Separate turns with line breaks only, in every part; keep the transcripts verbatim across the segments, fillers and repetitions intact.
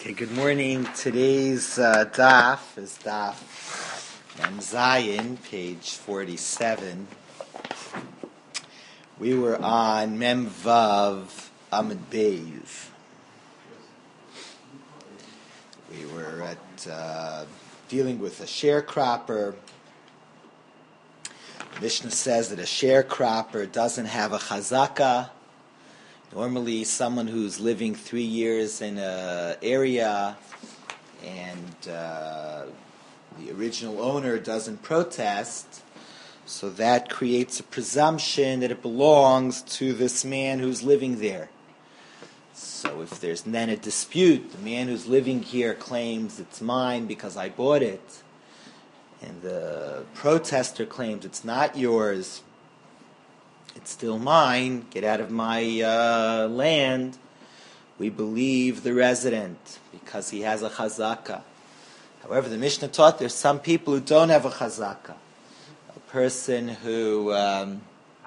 Okay, good morning. Today's uh, daf is daf Mem Zayin, page forty-seven. We were on Mem Vav Amud Beis. We were at uh, dealing with a sharecropper. The Mishnah says that a sharecropper doesn't have a chazaka. Normally, someone who's living three years in an area and uh, the original owner doesn't protest, so that creates a presumption that it belongs to this man who's living there. So if there's then a dispute, the man who's living here claims it's mine because I bought it, and the protester claims it's not yours, it's still mine, get out of my uh, land, we believe the resident because he has a chazaka. However, the Mishnah taught there's some people who don't have a chazaka. A person who um,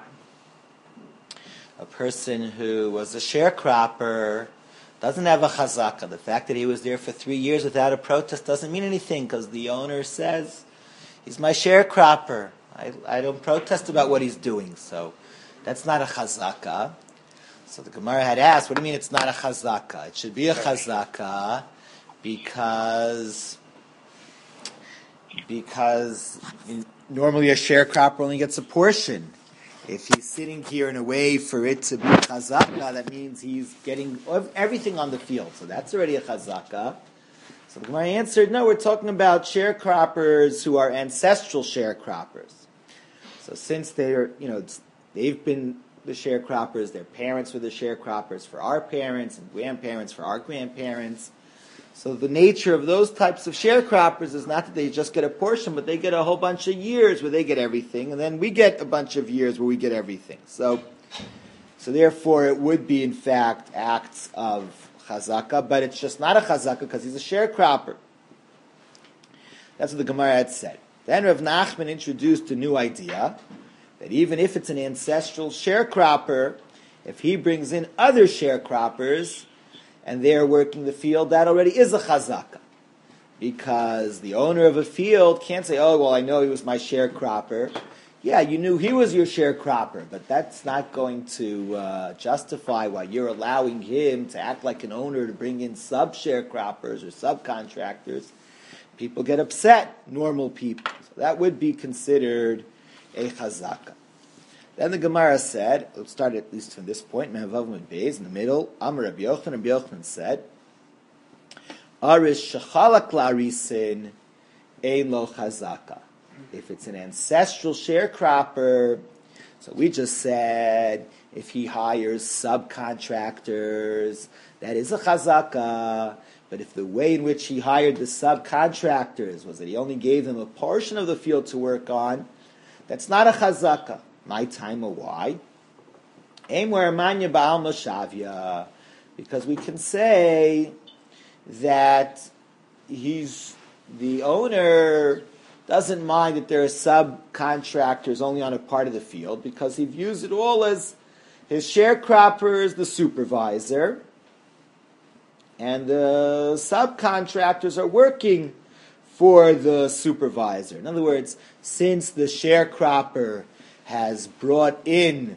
a person who was a sharecropper doesn't have a chazaka. The fact that he was there for three years without a protest doesn't mean anything because the owner says, he's my sharecropper. I, I don't protest about what he's doing, so that's not a chazaka. So the Gemara had asked, what do you mean it's not a chazaka? It should be a chazaka because because normally a sharecropper only gets a portion. If he's sitting here in a way for it to be chazaka, that means he's getting everything on the field. So that's already a chazaka. So the Gemara answered, no, we're talking about sharecroppers who are ancestral sharecroppers. So since they're, you know, it's, they've been the sharecroppers, their parents were the sharecroppers for our parents, and grandparents for our grandparents. So the nature of those types of sharecroppers is not that they just get a portion, but they get a whole bunch of years where they get everything, and then we get a bunch of years where we get everything. So, so therefore it would be, in fact, acts of chazaka, but it's just not a chazaka because he's a sharecropper. That's what the Gemara had said. Then Rav Nachman introduced a new idea, that even if it's an ancestral sharecropper, if he brings in other sharecroppers and they're working the field, that already is a chazaka. Because the owner of a field can't say, oh, well, I know he was my sharecropper. Yeah, you knew he was your sharecropper, but that's not going to uh, justify why you're allowing him to act like an owner to bring in sub-sharecroppers or subcontractors. People get upset, normal people. So that would be considered a chazaka. Then the Gemara said, let's start at least from this point, Me'avav Beis, in the middle, Amar Rabbi Yochanan, Rabbi Yochanan said, Aris shechalak larisin, ein lo chazaka. If it's an ancestral sharecropper, so we just said, if he hires subcontractors, that is a chazaka. But if the way in which he hired the subcontractors was that he only gave them a portion of the field to work on, that's not a chazaka. My time or why? Because we can say that he's the owner doesn't mind that there are subcontractors only on a part of the field because he views it all as his sharecropper is the supervisor and the subcontractors are working for the supervisor. In other words, since the sharecropper has brought in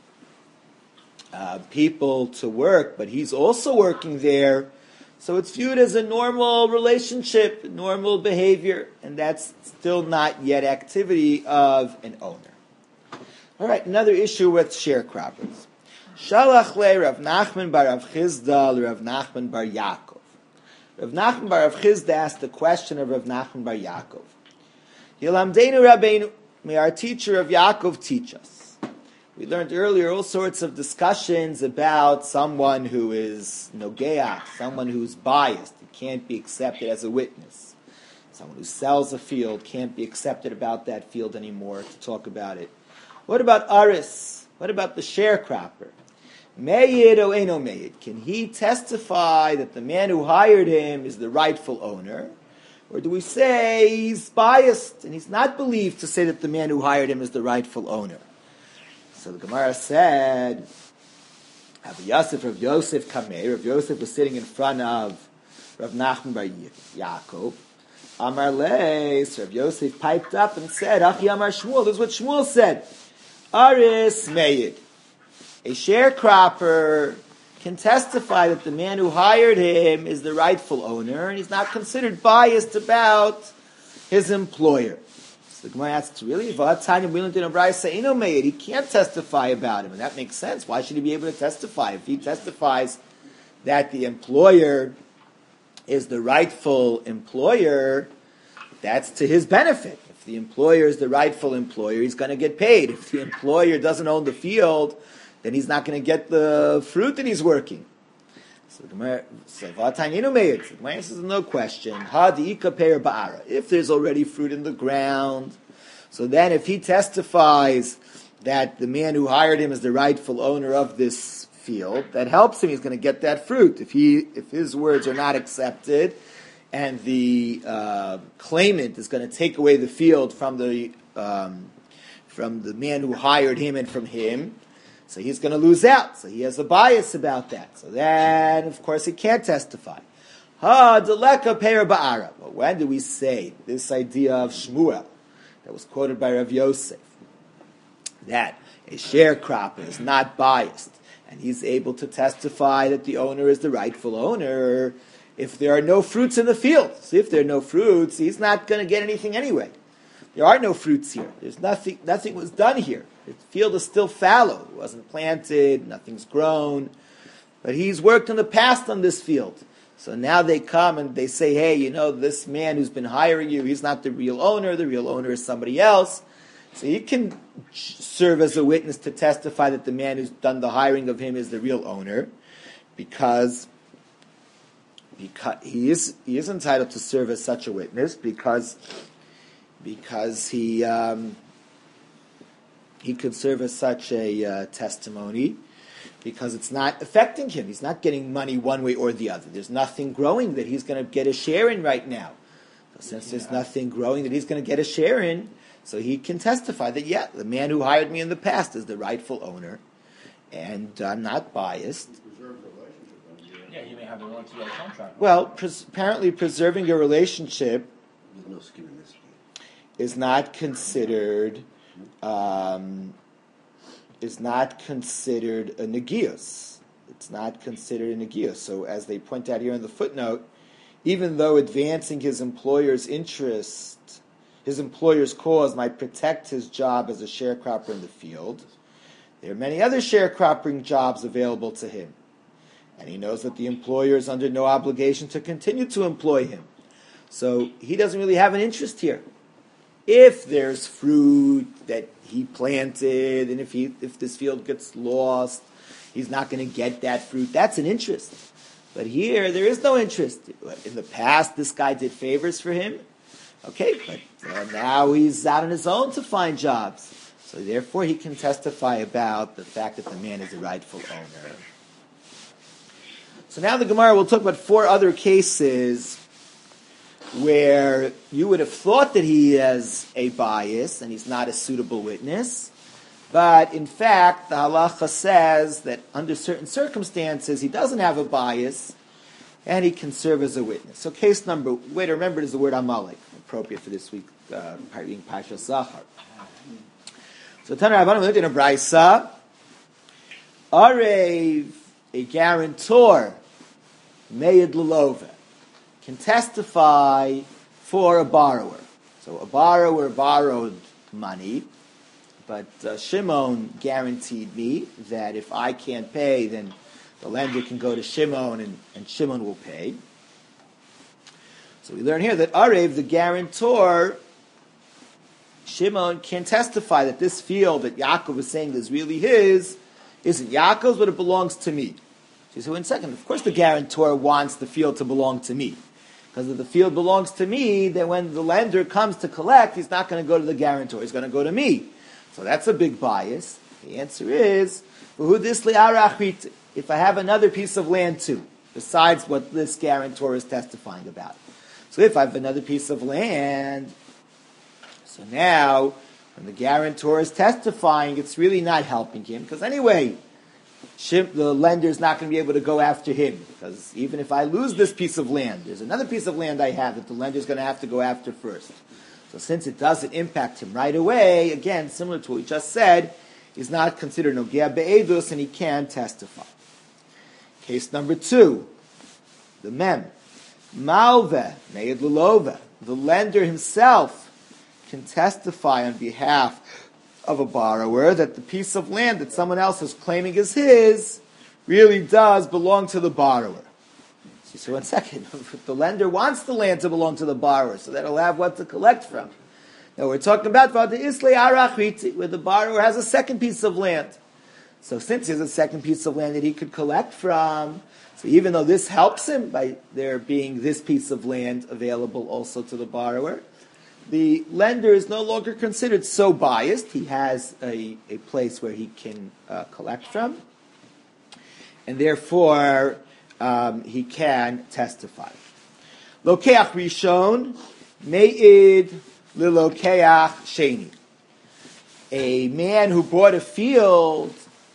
uh, people to work, but he's also working there, so it's viewed as a normal relationship, normal behavior, and that's still not yet activity of an owner. All right, another issue with sharecroppers. Shalach le Rav Nachman bar Rav Chizda le Rav Nachman bar Yaakov. Rav Nachman bar Rav Chizda asked the question of Rav Nachman bar Yaakov. Yilamdeinu Rabbeinu, may our teacher of Yaakov teach us. We learned earlier all sorts of discussions about someone who is nogeach, someone who's biased, he can't be accepted as a witness. Someone who sells a field can't be accepted about that field anymore to talk about it. What about Aris? What about the sharecropper? Meyid o eno meyid. Can he testify that the man who hired him is the rightful owner? Or do we say he's biased and he's not believed to say that the man who hired him is the rightful owner? So the Gemara said, Rabbi Yosef, Rav Yosef Kamei, Rav Yosef was sitting in front of Rav Nachman bar Yaakov. Amar le, so Rav Yosef piped up and said, Achi Amar Shmuel, this is what Shmuel said. Aris Meyid. A sharecropper can testify that the man who hired him is the rightful owner, and he's not considered biased about his employer. So the Gemara asks, really? He can't testify about him, and that makes sense. Why should he be able to testify? If he testifies that the employer is the rightful employer, that's to his benefit. If the employer is the rightful employer, he's going to get paid. If the employer doesn't own the field, then he's not going to get the fruit that he's working. So the Gemara says, no question. If there's already fruit in the ground, so then if he testifies that the man who hired him is the rightful owner of this field, that helps him. He's going to get that fruit. If he, if his words are not accepted, and the uh, claimant is going to take away the field from the um, from the man who hired him and from him, so he's going to lose out. So he has a bias about that. So then, of course, he can't testify. Ha deleka peir ba'ara. Well, when do we say this idea of Shmuel that was quoted by Rav Yosef, that a sharecropper is not biased and he's able to testify that the owner is the rightful owner if there are no fruits in the field? So if there are no fruits, he's not going to get anything anyway. There are no fruits here. There's nothing. Nothing was done here. The field is still fallow. It wasn't planted. Nothing's grown. But he's worked in the past on this field. So now they come and they say, hey, you know, this man who's been hiring you, he's not the real owner. The real owner is somebody else. So he can serve as a witness to testify that the man who's done the hiring of him is the real owner, because, because he is he is entitled to serve as such a witness because because he um, he could serve as such a uh, testimony because it's not affecting him. He's not getting money one way or the other. There's nothing growing that he's going to get a share in right now. So since there's nothing growing that he's going to get a share in, so he can testify that, yeah, the man who hired me in the past is the rightful owner, and I'm not biased.
Yeah, you may have a one-to-one contract.
Well, pres- apparently preserving your relationship is not considered um, is not considered a negius. It's not considered a negius. So, as they point out here in the footnote, even though advancing his employer's interest, his employer's cause might protect his job as a sharecropper in the field, there are many other sharecropping jobs available to him. And he knows that the employer is under no obligation to continue to employ him. So he doesn't really have an interest here. If there's fruit that he planted, and if he if this field gets lost, he's not going to get that fruit. That's an interest. But here, there is no interest. In the past, this guy did favors for him. Okay, but uh, now he's out on his own to find jobs. So therefore, he can testify about the fact that the man is the rightful owner. So now the Gemara will talk about four other cases where you would have thought that he has a bias and he's not a suitable witness, but in fact the halacha says that under certain circumstances he doesn't have a bias and he can serve as a witness. So case number, way to remember is the word Amalek, appropriate for this week, uh, being Parshas Zachar. So Tana Rabbanan lived in a braysa, Arev, a guarantor, Meyed Lulova, can testify for a borrower. So a borrower borrowed money, but uh, Shimon guaranteed me that if I can't pay, then the lender can go to Shimon and, and Shimon will pay. So we learn here that Arev, the guarantor, Shimon can testify that this field that Yaakov is saying is really his, isn't Yaakov's, but it belongs to me. So you say, wait a second, of course the guarantor wants the field to belong to me. Because if the field belongs to me, then when the lender comes to collect, he's not going to go to the guarantor, he's going to go to me. So that's a big bias. The answer is, if I have another piece of land too, besides what this guarantor is testifying about. So if I have another piece of land, so now, when the guarantor is testifying, it's really not helping him, because anyway, Shim, the lender is not going to be able to go after him, because even if I lose this piece of land, there's another piece of land I have that the lender is going to have to go after first. So since it doesn't impact him right away, again, similar to what we just said, he's not considered Nogea Be'edus, and he can testify. Case number two, the Mem. Malve, Me'ed Lulove, the lender himself can testify on behalf of a borrower that the piece of land that someone else is claiming is his really does belong to the borrower. So, so one second, the lender wants the land to belong to the borrower, so that he'll have what to collect from. Now we're talking about the Islay Arachiti, where the borrower has a second piece of land. So since he has a second piece of land that he could collect from, so even though this helps him by there being this piece of land available also to the borrower, the lender is no longer considered so biased. He has a, a place where he can uh, collect from, and therefore um, he can testify. Lokeach Rishon, Me'id Lilokeach Sheni. A man who bought a field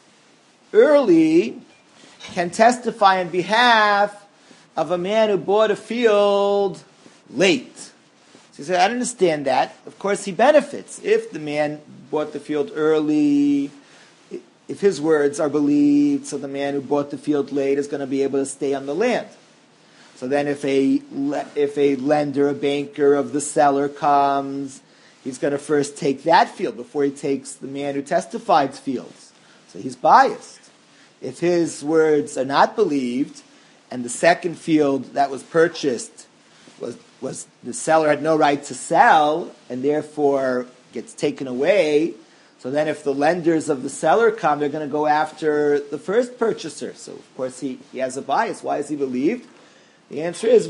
early can testify on behalf of a man who bought a field late. So he said, I don't understand that. Of course he benefits. If the man bought the field early, if his words are believed, so the man who bought the field late is going to be able to stay on the land. So then if a, if a lender, a banker of the seller comes, he's going to first take that field before he takes the man who testified's fields. So he's biased. If his words are not believed, and the second field that was purchased was was the seller had no right to sell, and therefore gets taken away, so then if the lenders of the seller come, they're going to go after the first purchaser. So of course he, he has a bias. Why is he believed? The answer is,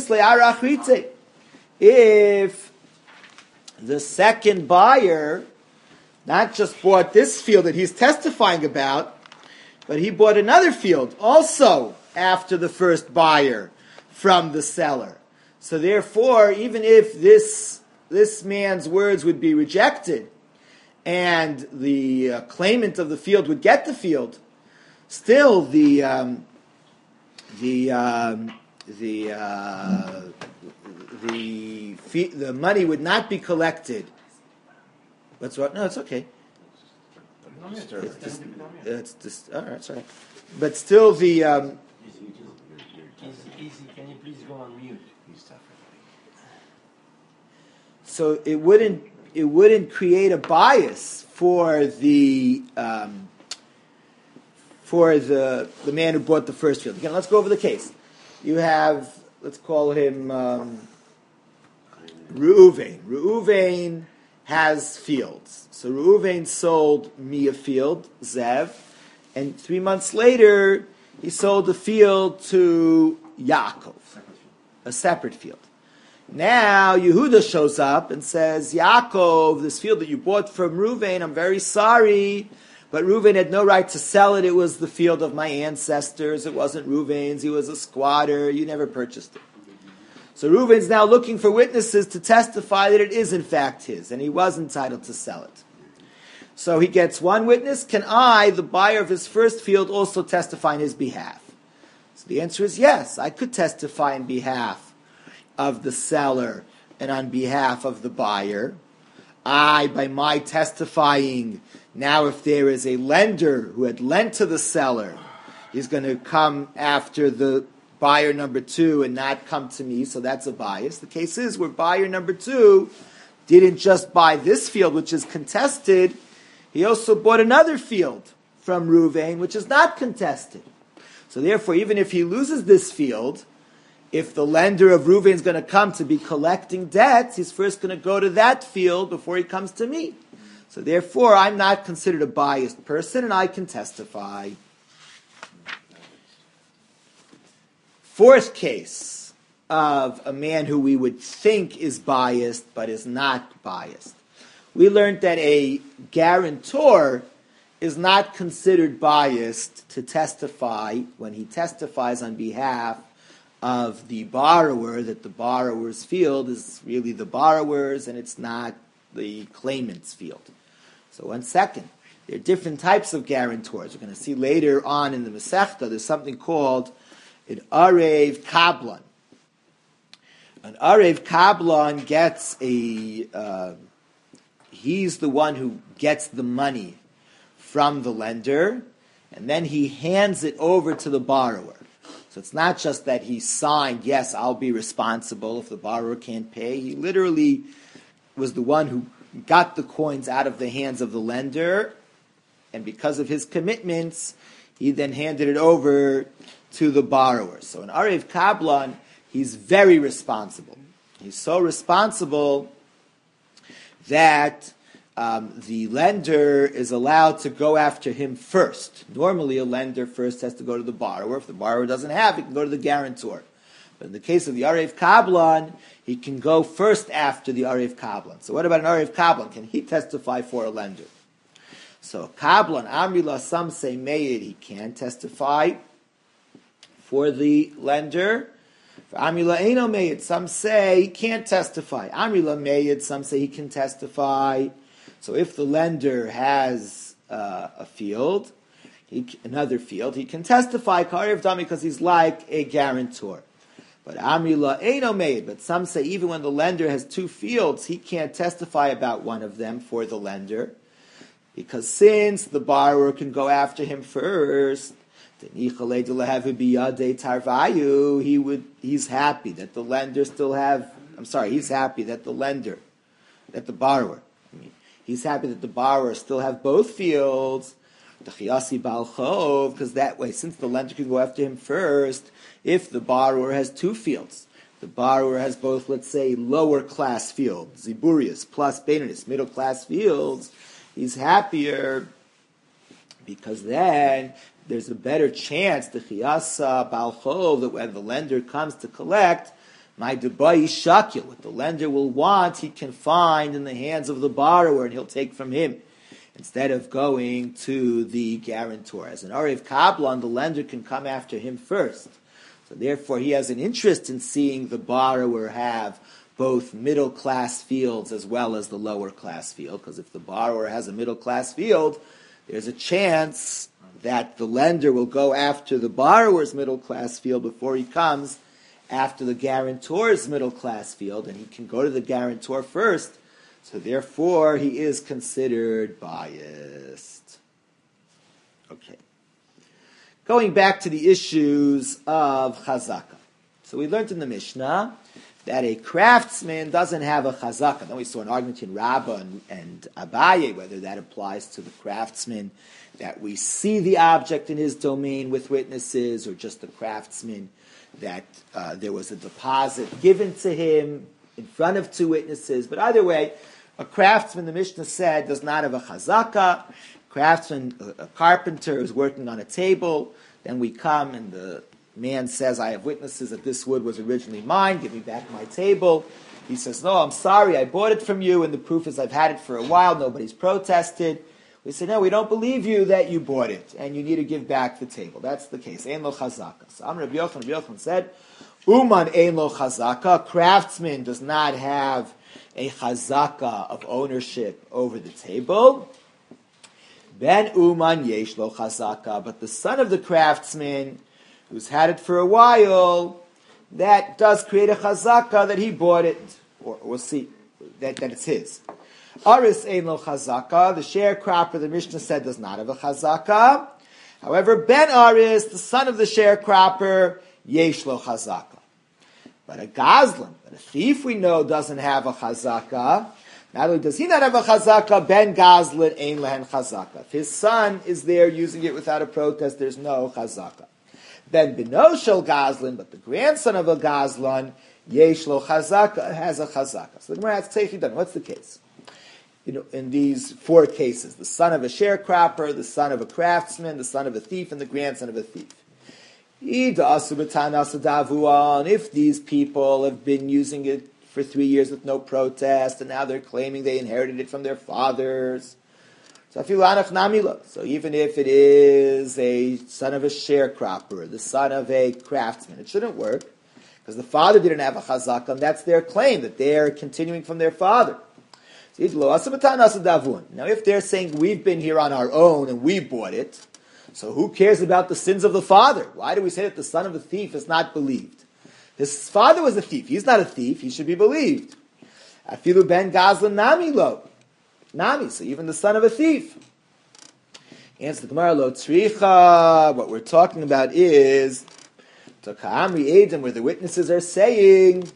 if the second buyer not just bought this field that he's testifying about, but he bought another field also after the first buyer from the seller. So therefore, even if this this man's words would be rejected and the uh, claimant of the field would get the field, still the um, the um, the uh, the fee, the money would not be collected. What's what? No, it's okay. It's just, it's just all right, sorry. But still, the um,
easy, easy. Can you please go on mute?
So it wouldn't it wouldn't create a bias for the um, for the the man who bought the first field. Again, let's go over the case. You have, let's call him um, Reuven. Reuven has fields. So Reuven sold me a field, Zev, and three months later he sold the field to Yaakov, a separate field. Now Yehuda shows up and says, Yaakov, this field that you bought from Reuven, I'm very sorry, but Reuven had no right to sell it. It was the field of my ancestors. It wasn't Reuven's. He was a squatter. You never purchased it. So Reuven's now looking for witnesses to testify that it is in fact his, and he was entitled to sell it. So he gets one witness. Can I, the buyer of his first field, also testify on his behalf? So the answer is yes. I could testify on behalf of the seller and on behalf of the buyer. I, by my testifying, now if there is a lender who had lent to the seller, he's going to come after the buyer number two and not come to me, so that's a bias. The case is where buyer number two didn't just buy this field, which is contested, he also bought another field from Reuven, which is not contested. So therefore, even if he loses this field, if the lender of Reuven is going to come to be collecting debts, he's first going to go to that field before he comes to me. So therefore, I'm not considered a biased person, and I can testify. Fourth case of a man who we would think is biased, but is not biased. We learned that a guarantor is not considered biased to testify when he testifies on behalf of the borrower, that the borrower's field is really the borrower's and it's not the claimant's field. So one second. There are different types of guarantors. We're going to see later on in the Masechta, there's something called an Arev Kablan. An Arev Kablan gets a, uh, he's the one who gets the money from the lender, and then he hands it over to the borrower. So it's not just that he signed, yes, I'll be responsible if the borrower can't pay. He literally was the one who got the coins out of the hands of the lender, and because of his commitments, he then handed it over to the borrower. So in Arev Kablan, he's very responsible. He's so responsible that um, the lender is allowed to go after him first. Normally, a lender first has to go to the borrower. If the borrower doesn't have, he can go to the guarantor. But in the case of the Arev Kablan, he can go first after the Arev Kablan. So what about an Arev Kablan? Can he testify for a lender? So Kablan, Amrila, some say Meid, he can testify for the lender. For Amrila Eino Meid, some say he can't testify. Amrila Meid, some say he can testify. So if the lender has uh, a field, he, another field, he can testify Karev Dami because he's like a guarantor. But Amrila Eino Meid, but some say even when the lender has two fields, he can't testify about one of them for the lender. Because since the borrower can go after him first, he would he's happy that the lender still have I'm sorry, he's happy that the lender, that the borrower, I mean, he's happy that the borrower still have both fields, because that way, since the lender can go after him first, if the borrower has two fields, the borrower has both, let's say, lower class fields, Ziburius plus Beinonius, middle class fields, he's happier because then there's a better chance, the chiyasa balchov, that when the lender comes to collect, my debai shakil, what the lender will want, he can find in the hands of the borrower and he'll take from him, instead of going to the guarantor. As an Arev Kablan, the lender can come after him first. So therefore he has an interest in seeing the borrower have both middle class fields as well as the lower class field, because if the borrower has a middle class field, there's a chance that the lender will go after the borrower's middle class field before he comes after the guarantor's middle class field, and he can go to the guarantor first, so therefore he is considered biased. Okay. Going back to the issues of chazaka. So we learned in the Mishnah that a craftsman doesn't have a chazaka. Then we saw an argument in Rabbah and, and Abaye, whether that applies to the craftsman, that we see the object in his domain with witnesses, or just the craftsman, that uh, there was a deposit given to him in front of two witnesses. But either way, a craftsman, the Mishnah said, does not have a chazaka. Craftsman, a, a carpenter is working on a table. Then we come and the man says, I have witnesses that this wood was originally mine, give me back my table. He says, no, I'm sorry, I bought it from you, and the proof is I've had it for a while, nobody's protested. We say, no, we don't believe you that you bought it, and you need to give back the table. That's the case. Ein lo chazaka. So Amr Rabbi Yochanan, Rabbi Yochanan said, Uman ein lo chazaka. Craftsman does not have a chazaka of ownership over the table. Ben Uman yesh lo chazaka. But the son of the craftsman, who's had it for a while, that does create a chazaka that he bought it, or we'll see that, that it's his. Aris ein lo chazaka, the sharecropper, the Mishnah said, does not have a chazaka. However, Ben Aris, the son of the sharecropper, yesh lo chazaka. But a gazlan, but a thief we know doesn't have a chazaka. Not only does he not have a chazaka, Ben Gazlan ein lehen chazaka. If his son is there using it without a protest, there's no chazaka. Ben Bino shel Gazlan, but the grandson of a Gazlan, yesh lo chazaka, has a chazaka. So the Gemara asks, Teichidan, what's the case? You know, in these four cases, the son of a sharecropper, the son of a craftsman, the son of a thief, and the grandson of a thief. If these people have been using it for three years with no protest, and now they're claiming they inherited it from their fathers, so even if it is a son of a sharecropper, the son of a craftsman, it shouldn't work, because the father didn't have a chazaka, and that's their claim, that they're continuing from their father. So Now, if they're saying we've been here on our own and we bought it, so who cares about the sins of the father? Why do we say that the son of a thief is not believed? His father was a thief. He's not a thief. He should be believed. Afilu ben Gazlan nami lo. Nami, so even the son of a thief. Answer the Gemara, lo tzricha. What we're talking about is to Ka'amri Edom, where the witnesses are saying,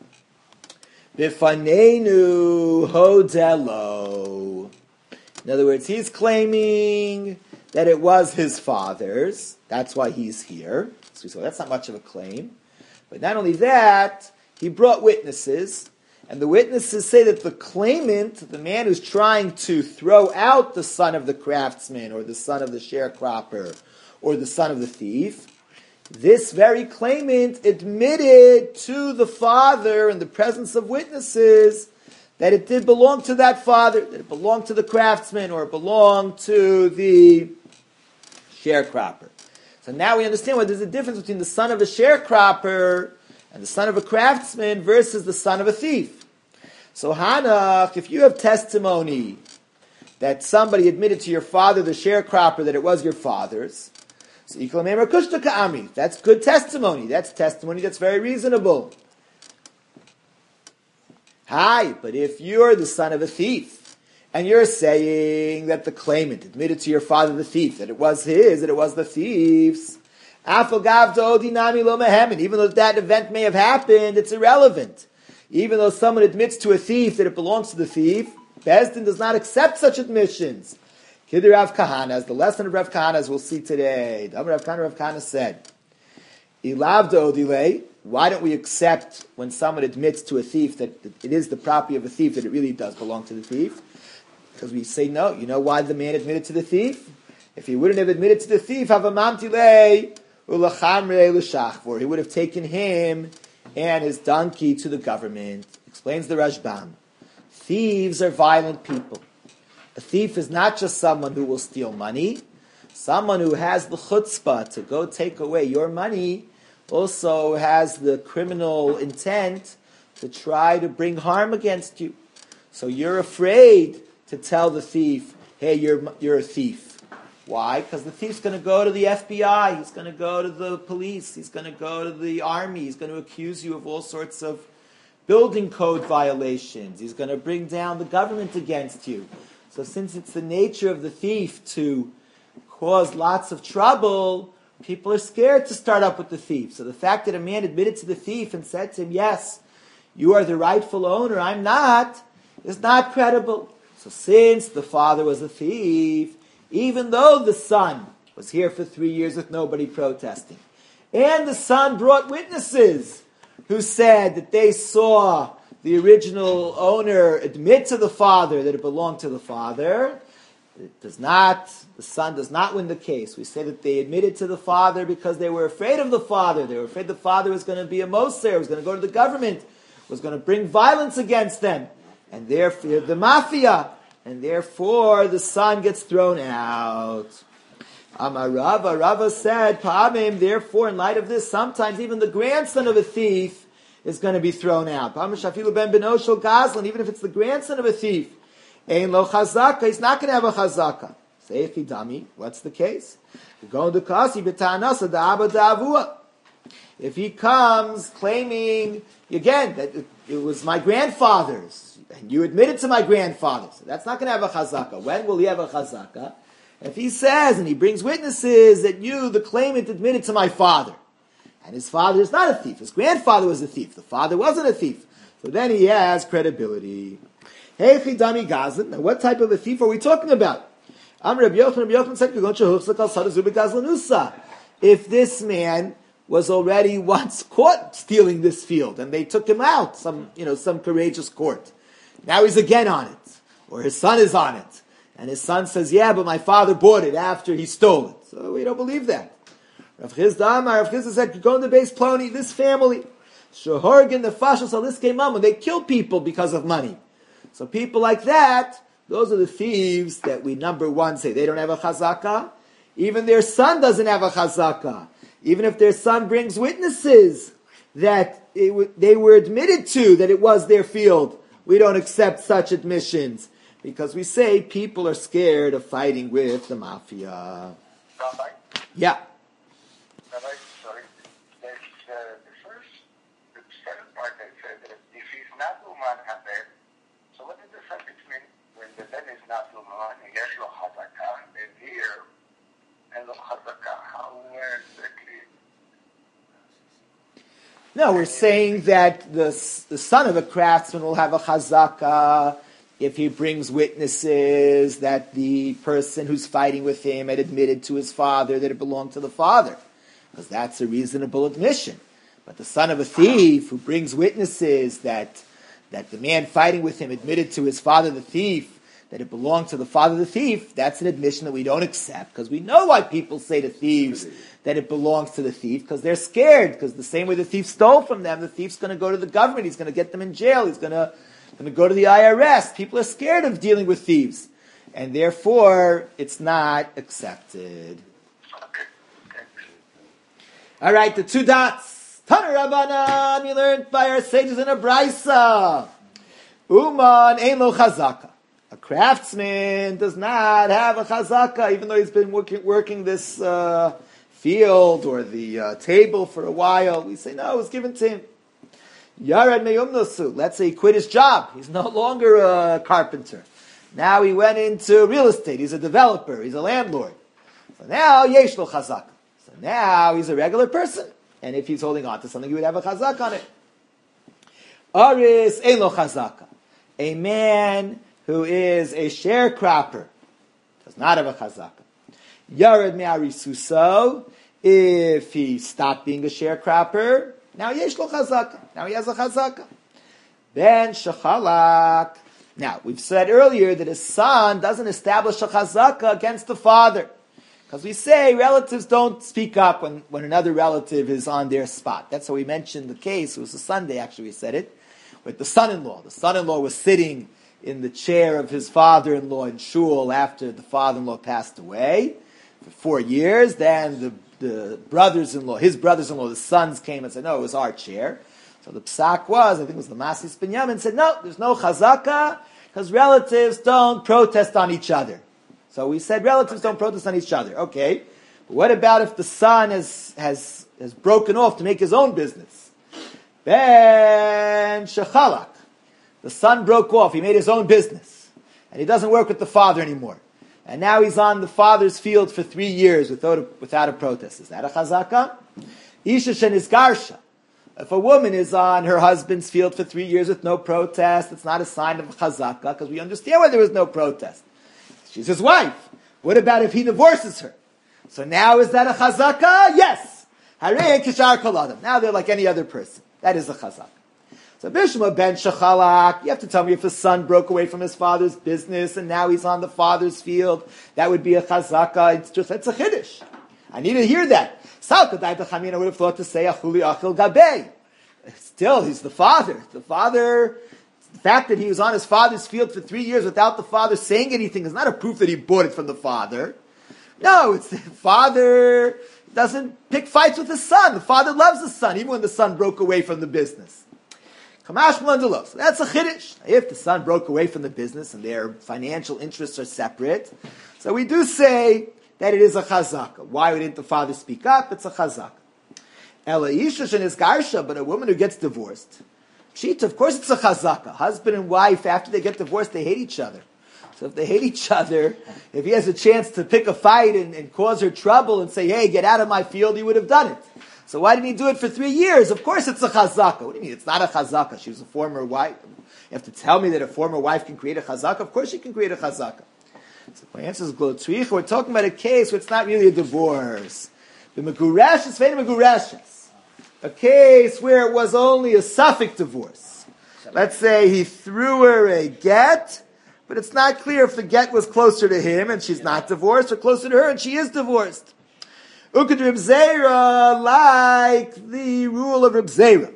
Bifanenu hodelo. In other words, he's claiming that it was his father's. That's why he's here. So we say, well, that's not much of a claim. But not only that, he brought witnesses, and the witnesses say that the claimant, the man who's trying to throw out the son of the craftsman, or the son of the sharecropper, or the son of the thief, this very claimant admitted to the father in the presence of witnesses that it did belong to that father, that it belonged to the craftsman, or it belonged to the sharecropper. So now we understand why there's a difference between the son of a sharecropper and the son of a craftsman versus the son of a thief. So Hanach, if you have testimony that somebody admitted to your father, the sharecropper, that it was your father's, so that's good testimony. That's testimony that's very reasonable. Hi, but if you're the son of a thief, and you're saying that the claimant admitted to your father, the thief, that it was his, that it was the thief's, even though that event may have happened, it's irrelevant. Even though someone admits to a thief that it belongs to the thief, Beis Din does not accept such admissions. Kidder Rav Kahana, as the lesson of Rav Kahana, as we'll see today. The Rav Kahana, Rav Kahana said, why don't we accept when someone admits to a thief that it is the property of a thief, that it really does belong to the thief? Because we say no. You know why the man admitted to the thief? If he wouldn't have admitted to the thief, he would have taken him and his donkey to the government. Explains the Rashbam. Thieves are violent people. A thief is not just someone who will steal money. Someone who has the chutzpah to go take away your money also has the criminal intent to try to bring harm against you. So you're afraid to tell the thief, hey, you're you're a thief. Why? Because the thief's going to go to the F B I, he's going to go to the police, he's going to go to the army, he's going to accuse you of all sorts of building code violations, he's going to bring down the government against you. So since it's the nature of the thief to cause lots of trouble, people are scared to start up with the thief. So the fact that a man admitted to the thief and said to him, yes, you are the rightful owner, I'm not, is not credible. So since the father was a thief, even though the son was here for three years with nobody protesting, and the son brought witnesses who said that they saw the original owner admit to the father that it belonged to the father, it does not, the son does not win the case. We say that they admitted to the father because they were afraid of the father. They were afraid the father was going to be a moser, was going to go to the government, was going to bring violence against them. And therefore, the mafia, and therefore the son gets thrown out. Amar Rava, Rava said, Pa'amim, therefore, in light of this, sometimes even the grandson of a thief is going to be thrown out. Pa'amim shafilu ben benoshel gazlan, even if it's the grandson of a thief, ein lo chazaka, he's not going to have a chazaka. Say chidami, what's the case? Going to kasi b'ta'anasa da'aba da'avua. If he comes claiming, again, that it, it was my grandfather's, and you admitted to my grandfather, so that's not going to have a chazaka. When will he have a chazaka? If he says, and he brings witnesses, that you, the claimant, admitted to my father, and his father is not a thief, his grandfather was a thief, the father wasn't a thief, so then he has credibility. Hey, chidami gazlan, now what type of a thief are we talking about? Amr Rabbi Yochanan, Rabbi Yochanan said, if this man was already once caught stealing this field, and they took him out, some, you know, some courageous court. Now he's again on it, or his son is on it, and his son says, "Yeah, but my father bought it after he stole it." So we don't believe that. Rav Chizda Amar, Rav Chizda said, "Go to the base Ploni, this family, Shehorgin the Fashos Aliskei Mammon, they kill people because of money. So people like that, those are the thieves that we number one say they don't have a chazaka. Even their son doesn't have a chazaka. Even if their son brings witnesses that it w- they were admitted to that it was their field, we don't accept such admissions because we say people are scared of fighting with the mafia.
Rabbi?
Yeah.
Rabbi, sorry. There's, uh, the first, the second part that said that if he's not Uman Haber, so what is the difference between when the Ben is not Uman and Yesh Lo Chazaka, and here, and Lo Chazaka? How, where exactly?
No, we're saying that the, the son of a craftsman will have a chazaka if he brings witnesses that the person who's fighting with him had admitted to his father that it belonged to the father, because that's a reasonable admission. But the son of a thief who brings witnesses that that the man fighting with him admitted to his father, the thief, that it belonged to the father, the thief, that's an admission that we don't accept, because we know why people say to thieves that it belongs to the thief, because they're scared, because the same way the thief stole from them, the thief's going to go to the government, he's going to get them in jail, he's going to going to go to the I R S. People are scared of dealing with thieves, and therefore it's not accepted. All right, the two dots. Taner Rabbanan, we learned by our sages in a brisa. Uman ein lo chazaka. A craftsman does not have a chazaka, even though he's been working, working this uh, field or the uh, table for a while. We say, no, it was given to him. Yared meyumnosu. Let's say he quit his job. He's no longer a carpenter. Now he went into real estate. He's a developer. He's a landlord. So now, yesh lo chazaka. So now he's a regular person. And if he's holding on to something, he would have a chazaka on it. Aris ein lo chazaka. A man who is a sharecropper does not have a chazaka. Yared me'arisuso. If he stopped being a sharecropper, now yesh lo chazaka. Now he has a chazaka. Ben shechalak. Now, we've said earlier that his son doesn't establish a chazaka against the father. Because we say relatives don't speak up when, when another relative is on their spot. That's how we mentioned the case. It was a Sunday, actually, we said it. With the son-in-law. The son-in-law was sitting in the chair of his father-in-law in shul after the father-in-law passed away for four years. Then the The brothers-in-law, his brothers-in-law, the sons came and said, no, it was our chair. So the psak was, I think it was the Masis Binyamin, said, no, there's no chazaka, because relatives don't protest on each other. So we said relatives don't protest on each other. Okay. But what about if the son has, has, has broken off to make his own business? Ben shechalak. The son broke off, he made his own business. And he doesn't work with the father anymore. And now he's on the father's field for three years without a, without a protest. Is that a chazaka? Isha shenisgarsha. If a woman is on her husband's field for three years with no protest, it's not a sign of a chazaka, because we understand why there was no protest. She's his wife. What about if he divorces her? So now is that a chazaka? Yes. Harei kishar kol adam. Now they're like any other person. That is a chazaka. So Bishma ben Shechalak, you have to tell me if his son broke away from his father's business and now he's on the father's field, that would be a chazaka. It's just, it's a chiddush. I need to hear that. Salkadai B'chamina would have thought to say, Achuli Achil Gabei. Still, he's the father. The father, the fact that he was on his father's field for three years without the father saying anything is not a proof that he bought it from the father. No, it's the father doesn't pick fights with his son. The father loves his son, even when the son broke away from the business. So that's a chiddush. If the son broke away from the business and their financial interests are separate, so we do say that it is a chazaka. Why didn't the father speak up? It's a chazaka. Ela isha shenis garsha, but a woman who gets divorced, pshita, of course it's a chazaka. Husband and wife, after they get divorced, they hate each other. So if they hate each other, if he has a chance to pick a fight and, and cause her trouble and say, hey, get out of my field, he would have done it. So why didn't he do it for three years? Of course it's a chazaka. What do you mean? It's not a chazaka. She was a former wife. You have to tell me that a former wife can create a chazaka? Of course she can create a chazaka. So my answer is glotzrich. We're talking about a case where it's not really a divorce. The meguresh is fein megureshes. A case where it was only a suffix divorce. Let's say he threw her a get, but it's not clear if the get was closer to him and she's not divorced, or closer to her and she is divorced. Ukad Reb Zera, like the rule of Reb Zera.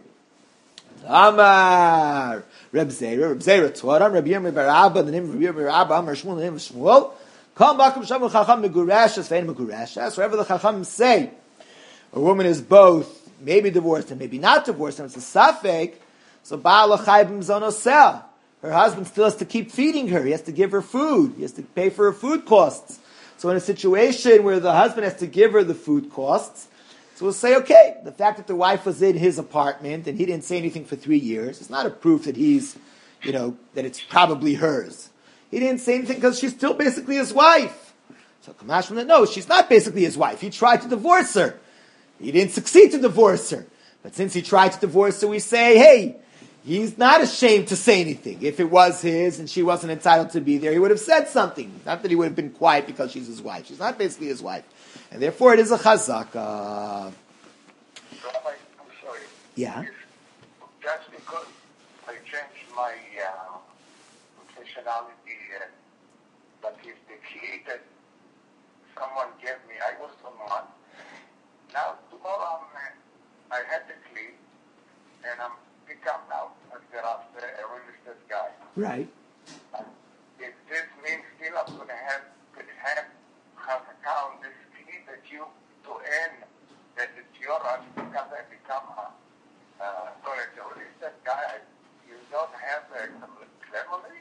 Amar Reb Zera, Reb Zera taught on Reb Yirmiyah bar Abba, the name of Reb Yirmiyah bar Abba, Amar Shmuel, the name of Shmuel. Come back, Shamu Chacham Megurashas, Fein Megurashas. Wherever the Chacham say a woman is both maybe divorced and maybe not divorced, and it's a safek, so Baal Chayim Zonosel. her husband still has to keep feeding her. He has to give her food. He has to pay for her food costs. So in a situation where the husband has to give her the food costs, so we'll say, okay, the fact that the wife was in his apartment and he didn't say anything for three years, it's not a proof that he's, you know, that it's probably hers. He didn't say anything because she's still basically his wife. So Kamash from that, no, she's not basically his wife. He tried to divorce her. He didn't succeed to divorce her. But since he tried to divorce her, we say, hey, he's not ashamed to say anything. If it was his and she wasn't entitled to be there, he would have said something. Not that he would have been quiet because she's his wife. She's not basically his wife. And therefore it is a chazaka.
Rabbi, I'm sorry.
Yeah?
If, just because I changed my uh, professionality, uh, but if the key that someone gave me, I was the one. Now, tomorrow I'm, uh, I had the key, and I'm become now after a real estate guy.
Right.
Uh, if this means still I'm going to have could have have account this key that you to end that it's yours because I become a uh, sorry, a real estate guy. You don't have a cleverly.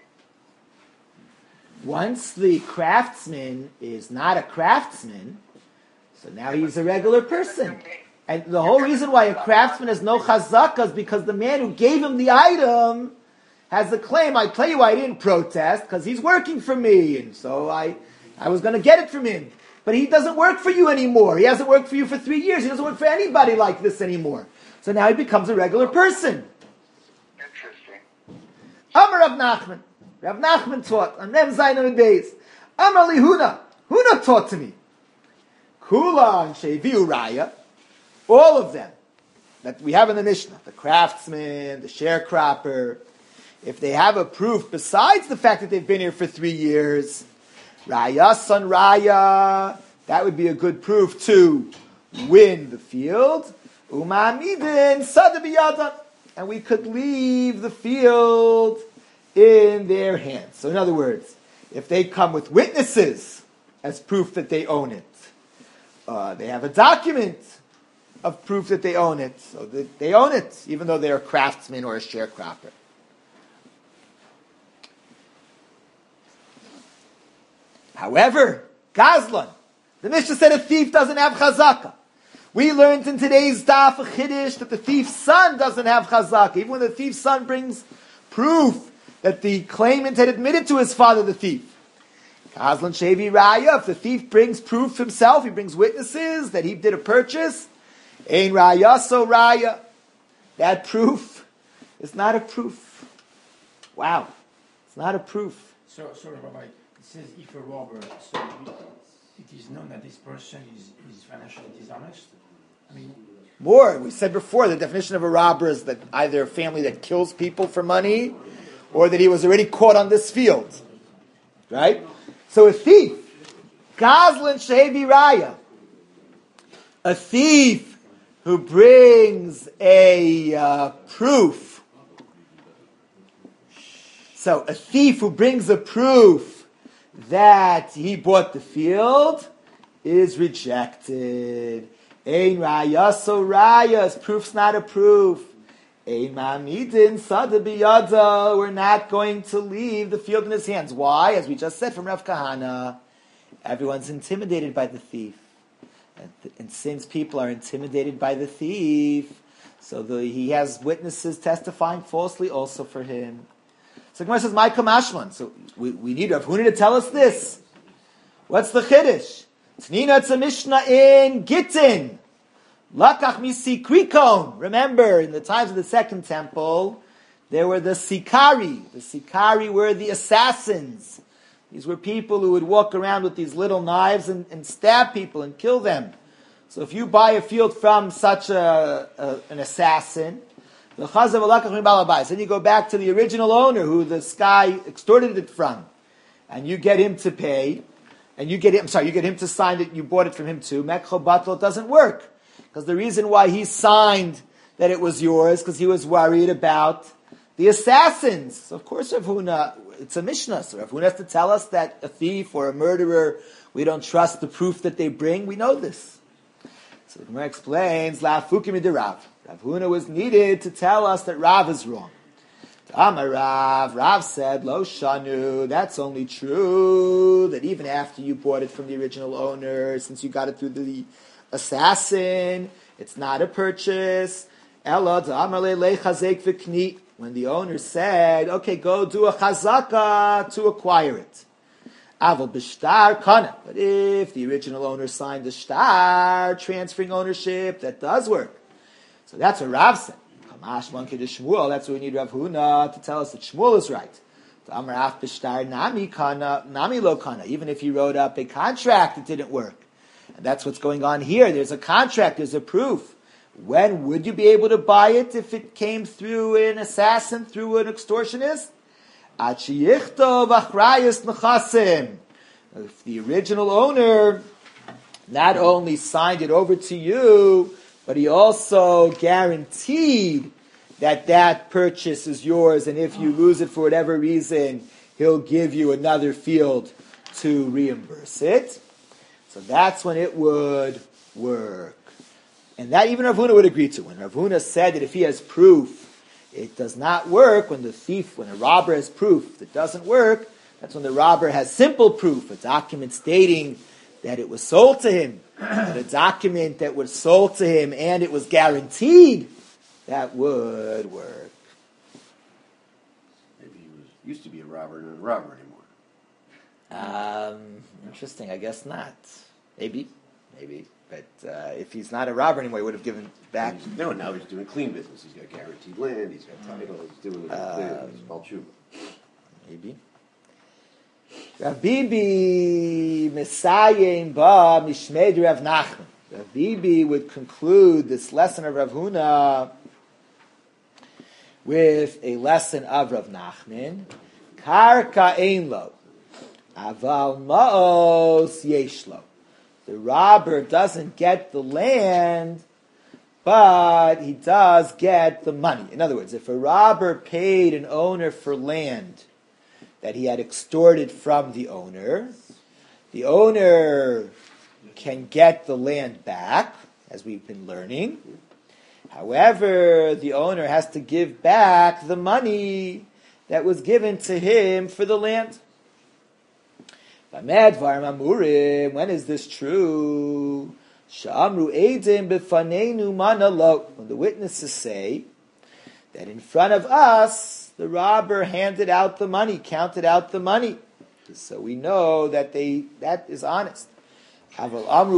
Once the craftsman is not a craftsman, so now he's a regular person. And the whole reason why a craftsman has no chazakah is because the man who gave him the item has a claim. I tell you why I didn't protest, because he's working for me, and so I, I was going to get it from him. But he doesn't work for you anymore. He hasn't worked for you for three years. He doesn't work for anybody like this anymore. So now he becomes a regular person.
Interesting.
Amar Rav Nachman. Rav Nachman taught on them Zayin days. Amar li Huna. Huna taught to me. Kula and Sheviu Raya. All of them that we have in the Mishnah, the craftsman, the sharecropper, if they have a proof besides the fact that they've been here for three years, Raya son Raya, that would be a good proof to win the field. Umamidin Sadabiyadan, and we could leave the field in their hands. So in other words, if they come with witnesses as proof that they own it, uh, they have a document of proof that they own it. So that they own it, even though they're a craftsman or a sharecropper. However, Gazlan, the Mishnah said a thief doesn't have chazakah. We learned in today's daf of Chiddush that the thief's son doesn't have chazakah. Even when the thief's son brings proof that the claimant had admitted to his father the thief. Gazlan Shevi Raya, if the thief brings proof himself, he brings witnesses that he did a purchase, Ein Raya so Raya. That proof is not a proof. Wow. It's not a proof.
So, so Rabbi, it says if a robber, so it is known that this person is, is financially dishonest. I mean,
more. We said before, the definition of a robber is that either a family that kills people for money, or that he was already caught on this field. Right? So a thief, Gazlan Shevi Raya, a thief who brings a uh, proof. So a thief who brings a proof that he bought the field is rejected. Ein raya so raya. Proof's not a proof. Ein ma'amidin sada biyada. We're not going to leave the field in his hands. Why? As we just said from Rav Kahana, everyone's intimidated by the thief. And, th- and since people are intimidated by the thief, so the, he has witnesses testifying falsely also for him. So Gemara says, "My kamashman." So we, we need Rav Huna to tell us this. What's the chiddush? Tnina, it's a Mishnah in Gittin. Lakach misi krikon. Remember, in the times of the Second Temple, there were the sikari. The sikari were the assassins. These were people who would walk around with these little knives and, and stab people and kill them. So if you buy a field from such a, a an assassin, the chazav alakach min balabais, then you go back to the original owner who this guy extorted it from, and you get him to pay, and you get him. I'm sorry, you get him to sign that you bought it from him too. Mekcho batel doesn't work because the reason why he signed that it was yours because he was worried about the assassins. So of course, Rav Huna, it's a Mishnah. So Rav Huna has to tell us that a thief or a murderer, we don't trust the proof that they bring. We know this. So the Gemara explains, La fukim de Rav. Rav Huna was needed to tell us that Rav is wrong. Amar Rav, Rav said, Lo shanu, that's only true, that even after you bought it from the original owner, since you got it through the assassin, it's not a purchase. Ela d'amar le chazek v'kni, when the owner said, okay, go do a chazaka to acquire it. Aval b'shtar kana, but if the original owner signed the shtar, transferring ownership, that does work. So that's what Rav said. Kamash monkey to Shmuel. That's what we need Rav Huna to tell us that Shmuel is right. Amar af b'shtar nami kana, nami lo kana. Even if he wrote up a contract, it didn't work. And that's what's going on here. There's a contract. There's a proof. When would you be able to buy it if it came through an assassin, through an extortionist? If the original owner not only signed it over to you, but he also guaranteed that that purchase is yours, and if you lose it for whatever reason, he'll give you another field to reimburse it. So that's when it would work. And that even Rav Huna would agree to. When Rav Huna said that if he has proof, it does not work. When the thief, when a robber has proof that doesn't work, that's when the robber has simple proof, a document stating that it was sold to him, a document that was sold to him and it was guaranteed, that would work.
Maybe he was used to be a robber and not a robber anymore.
Um, interesting. I guess not. Maybe, maybe. But uh, if he's not a robber anymore, he would have given back.
He's, no, now he's doing clean business. He's got guaranteed land. He's got title. He's doing it clean. He's called tshuva.
Maybe. Rav Bibi Mesayim Ba Mishmed Rav Nachman. Rav Bibi would conclude this lesson of Rav Huna with a lesson of Rav Nachman. Karka ein lo, aval ma'os yesh lo. The robber doesn't get the land, but he does get the money. In other words, if a robber paid an owner for land that he had extorted from the owner, the owner can get the land back, as we've been learning. However, the owner has to give back the money that was given to him for the land. When is this true? When the witnesses say that in front of us, the robber handed out the money, counted out the money. So we know that they that is honest. But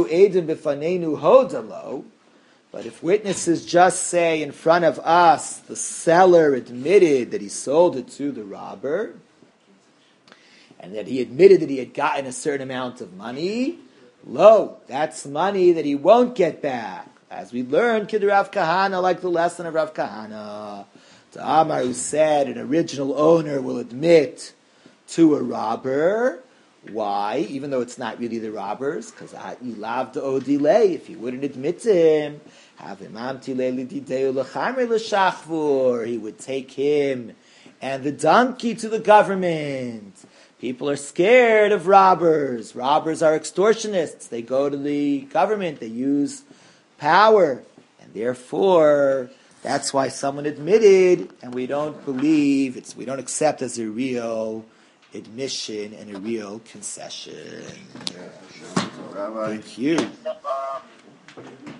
if witnesses just say in front of us, the seller admitted that he sold it to the robber, and that he admitted that he had gotten a certain amount of money, lo, that's money that he won't get back. As we learned, Kid Rav Kahana, like the lesson of Rav Kahana, to Amar, who said an original owner will admit to a robber. Why? Even though it's not really the robber's, because you love the odile. If you wouldn't admit to him, have him he would take him and the donkey to the government. People are scared of robbers. Robbers are extortionists. They go to the government. They use power. And therefore, that's why someone admitted, and we don't believe, it's we don't accept as a real admission and a real concession. Thank you.